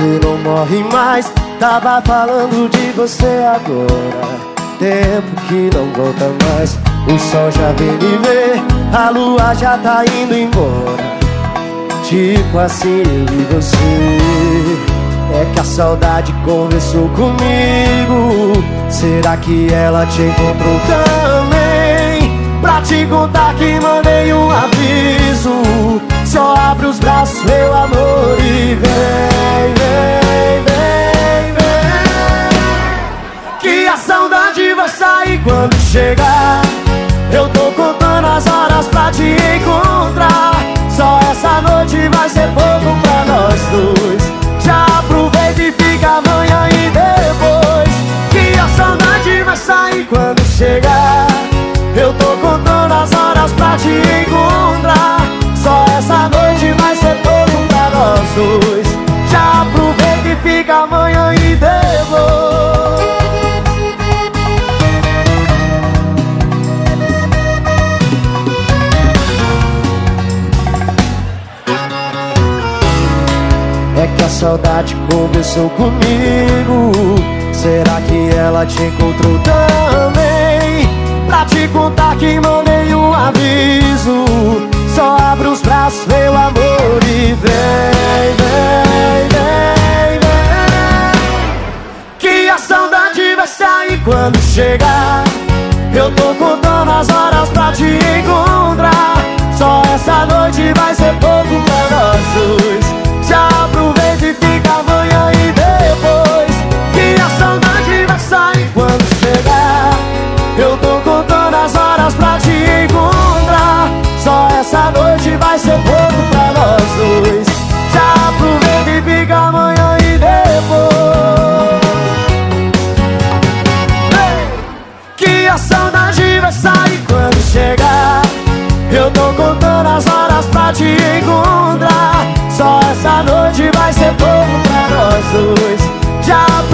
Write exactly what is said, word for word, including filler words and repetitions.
você não morre mais. Tava falando de você agora, tempo que não volta mais. O sol já vem me ver, a lua já tá indo embora. Tipo assim eu e você. É que a saudade conversou comigo. Será que ela te encontrou também? Pra te contar que mandei um aviso. Só abre os braços, meu amor, e vem, vem, vem, vem. Que a saudade vai sair quando chegar. Eu tô contando as horas pra te encontrar. Só essa noite vai ser pouco pra nós dois. Já aproveita e fica amanhã e depois. Que a saudade vai sair quando chegar. Eu tô contando as horas pra te encontrar. Só essa noite vai ser pouco pra nós dois. Já aproveita e fica amanhã e depois. É que a saudade conversou comigo. Será que ela te encontrou também? Pra te contar que mandei um aviso. Só abre os braços, meu amor, e vem, vem, vem, vem. Que a saudade vai sair quando chegar. Eu tô contando as horas pra te encontrar. Só essa noite vai ser pouco pra nós dois. Já aproveita e fica amanhã e depois. Que a saudade vai sair quando chegar. Eu tô contando as horas pra te encontrar. Só essa noite vai ser pouco pra nós dois. Já aproveita e fica amanhã e depois. Hey! Que a saudade vai sair quando chegar. Eu tô contando as horas pra te encontrar. Só essa noite vai ser pouco pra nós dois. Já